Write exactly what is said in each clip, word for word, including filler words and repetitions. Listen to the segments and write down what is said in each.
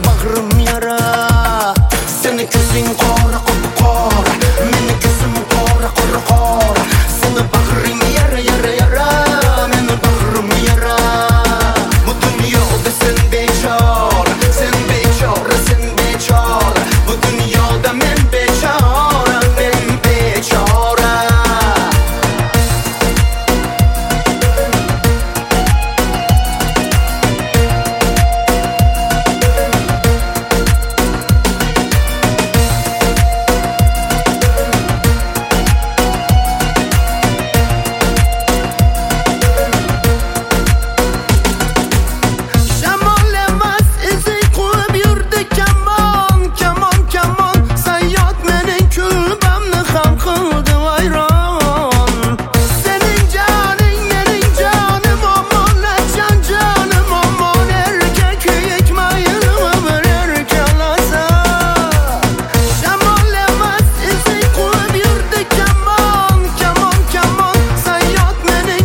bag'rim yara. Seni ko'zing qora qora, meni ko'zim qora qora qora. Seni bag'ring yara yara yara, meni bag'rim yara. Bu dunyoda sen bechora, sen bechora, sen bechora. Bu dunyoda men bechora, men bechora.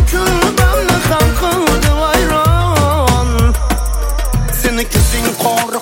Seni ko'zing qora